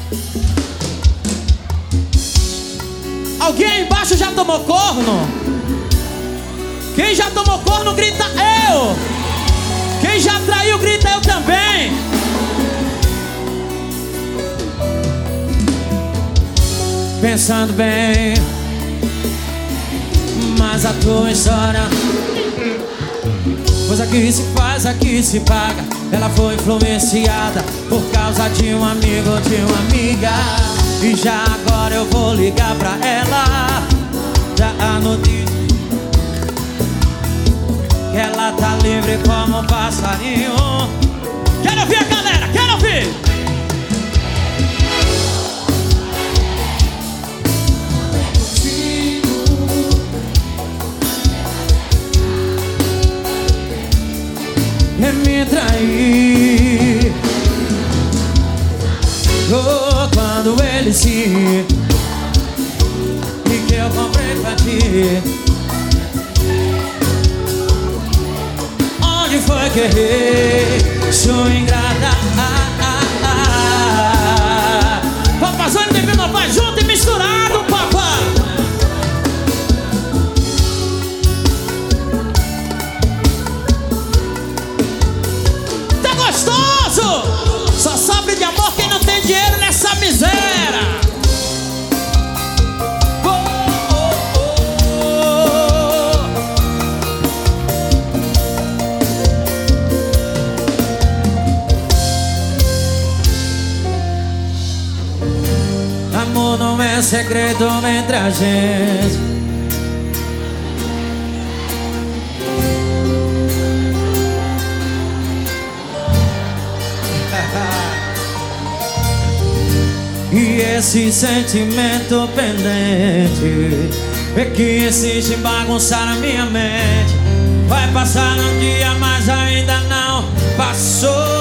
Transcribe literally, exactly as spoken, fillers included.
Alguém aí embaixo já tomou corno? Quem já tomou corno, grita eu. Quem já traiu, grita eu também. Pensando bem, mas a tua história, coisa que se faz, aqui se paga. Ela foi influenciada por causa de um amigo ou de uma amiga. E já agora eu vou ligar pra ela, já a notícia que ela tá livre como um passarinho. Quero ouvir a galera, quero ouvir. É me trair. Oh, quando ele se e que eu comprei pra ti. Onde foi que errei? Sou ingrata. ah, ah, ah. Papazão e Bebê Novaes junto e misturado, papai. Tá gostoso? Só sofre de amor quem não tem dinheiro nessa miséria. Oh, oh, oh. Amor não é segredo entre a gente. E esse sentimento pendente é que insiste em bagunçar a minha mente. Vai passar um dia, mas ainda não passou.